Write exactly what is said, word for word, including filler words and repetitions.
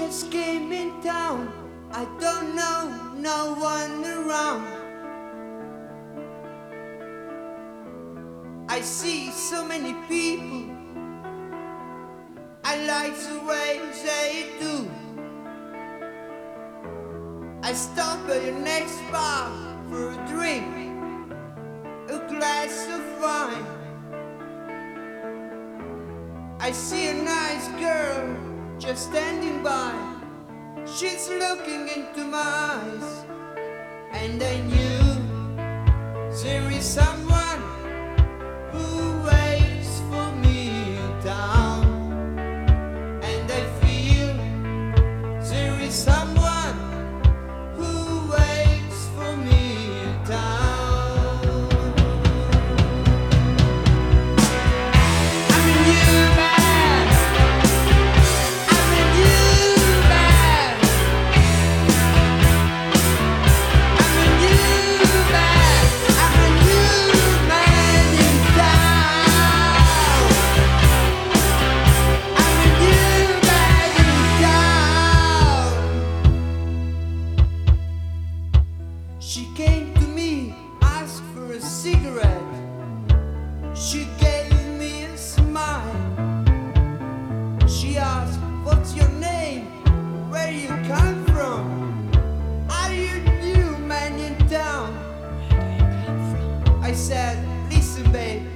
just came in town. I don't know no one around. I see so many people. I like the way they do. I stop at the next bar for a drink, a glass of wine. I see a nice girl just standing by. She's looking into my eyes, and I knew there is someone who waits for me down. And I feel there is someone who waits for me down. I'm a new man. I'm a new man. I'm a new man. I'm a new man in town. I'm a new man in town. She came to me, asked for a cigarette. She gave me a smile. She asked, "What's your name? Where you come from? Are you new man in town?" I said, "Listen, babe,